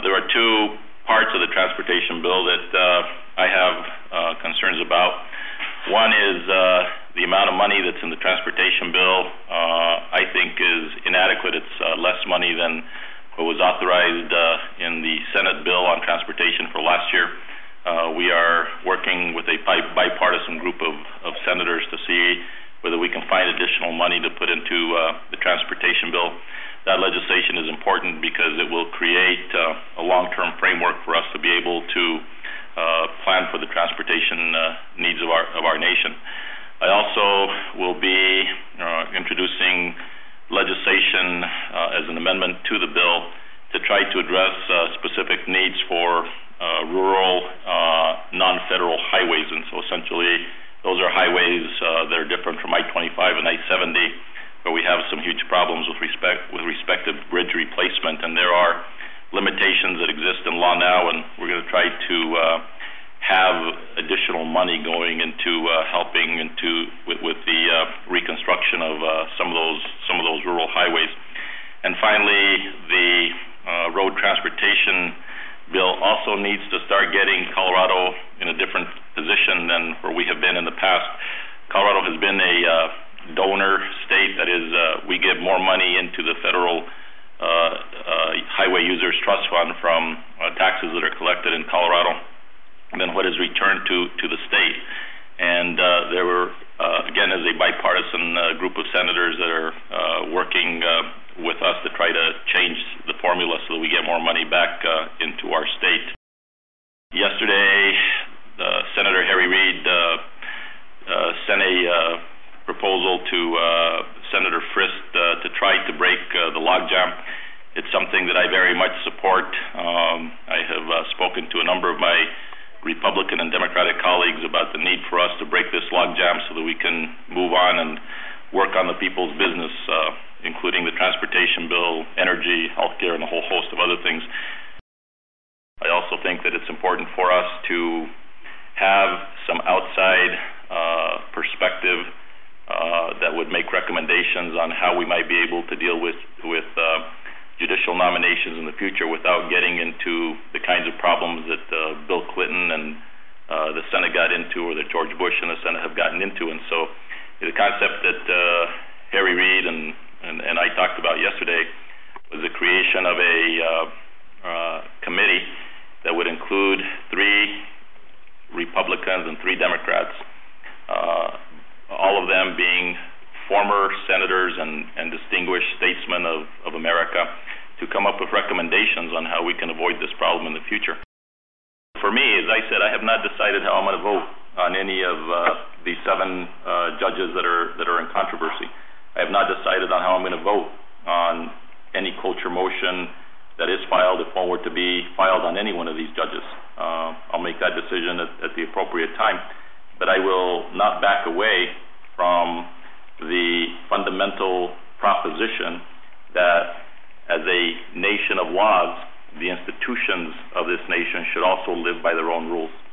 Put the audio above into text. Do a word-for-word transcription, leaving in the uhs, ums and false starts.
there are two parts of the transportation bill that uh, I have uh, concerns about. One is uh, the amount of money that's in the transportation bill uh, I think is inadequate. It's uh, less money than what was authorized uh, in the Senate bill on transportation for last year. Uh, we are working with a bipartisan group of, of senators to see whether we can find additional money to put into uh, the transportation bill. That legislation is important because it will create uh, a long-term framework for us to be able to uh, plan for the transportation uh, needs of our, of our nation. I also will be uh, introducing legislation uh, as an amendment to the bill to try to address uh, specific needs for uh, rural, uh, non-federal highways. And so essentially, those are highways uh, that are different from I twenty-five and I seventy, where we have some huge problems with respect with respect to bridge replacement. And there are limitations that exist in law now, and we're going to try to uh, have additional money going into uh, helping into with, with the uh, reconstruction of uh, some of those some of those rural highways. And finally, the uh, road transportation bill also needs to start getting Colorado in a different position than where we have been in the past. Colorado has been a uh, donor state. That is, uh, we give more money into the federal uh, uh, Highway Users Trust Fund from uh, taxes that are collected in Colorado than what is returned to, to the state. And uh, there were, uh, again, as a bipartisan uh, group of senators that are uh, working uh, with us to try to change the formula so that we get more money back uh, into our state. Yesterday, uh, Senator Harry Reid uh, uh, sent a uh, proposal to uh, Senator Frist uh, to try to break uh, the logjam. It's something that I very much support. Um, I have uh, spoken to a number of my Republican and Democratic colleagues about the need for us to break this logjam so that we can move on and work on the people's business, uh, including the transportation bill, energy, healthcare, and a whole host of other things. I also think that it's important for us to have some outside uh, perspective uh, that would make recommendations on how we might be able to deal with, with uh, judicial nominations in the future without getting into the kinds of problems that uh, Bill Clinton and uh, the Senate got into, or that George Bush and the Senate have gotten into. And so the concept that uh, Harry Reid and, and, and I talked about yesterday was the creation of a uh, uh, committee that would include three Republicans and three Democrats, uh, all of them being former senators and, and distinguished statesmen of, of America, to come up with recommendations on how we can avoid this problem in the future. For me, as I said, I have not decided how I'm going to vote on any of uh, these seven uh, judges that are that are in controversy. I have not decided on how I'm going to vote on any cloture motion that is filed, if one were to be filed on any one of these judges. Uh, I'll make that decision at, at the appropriate time, but I will not back away from the fundamental proposition that as a nation of laws, the institutions of this nation should also live by their own rules.